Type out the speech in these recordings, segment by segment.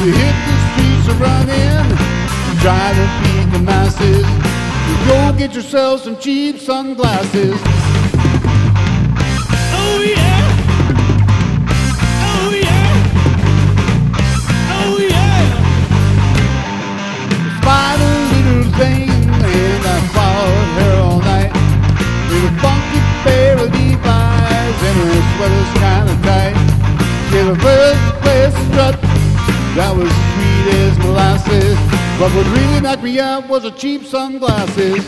You hit the streets of running, try to beat the masses. You go get yourself some cheap sunglasses. Oh yeah! Oh yeah! Oh yeah! Despite a little thing, and I followed her all night with a funky pair of Levi's and her sweater's kinda tight. She had a first class strut that was sweet as molasses, but what really knocked me out was her cheap sunglasses.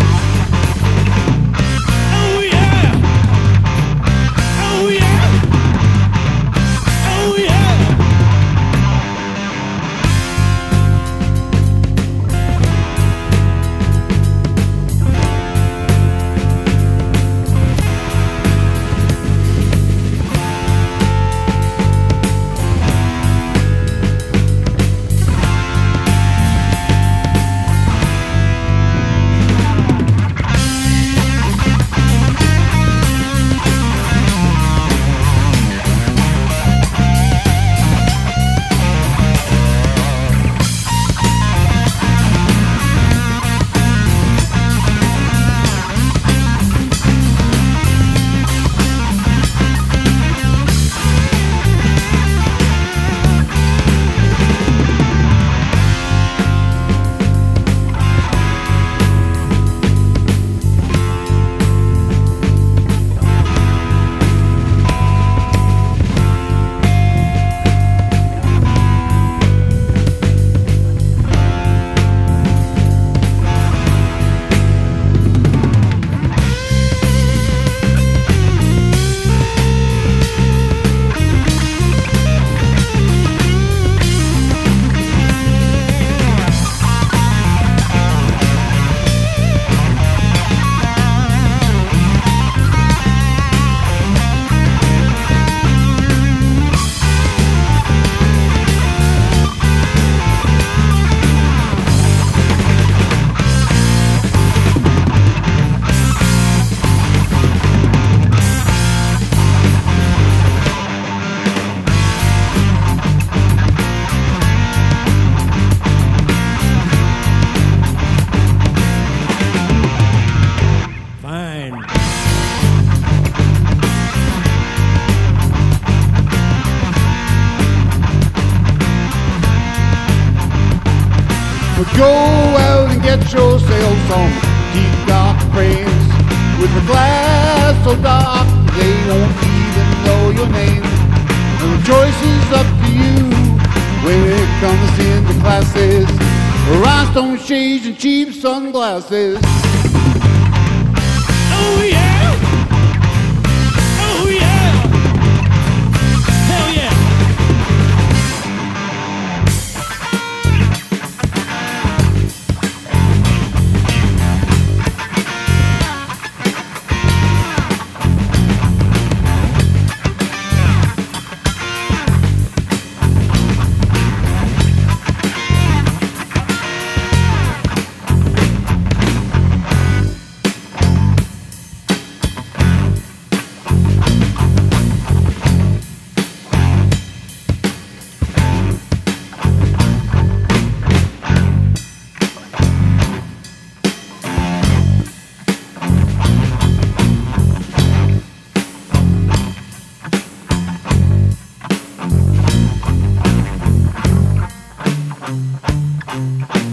Oh yeah! Oh yeah! Oh yeah! Go out and get yourself some deep dark friends with a glass so dark they won't even know your name. And the choice is up to you when it comes into classes. Rhinestone shades and cheap sunglasses. Oh yeah! Oh yeah! Hell yeah! Thank you.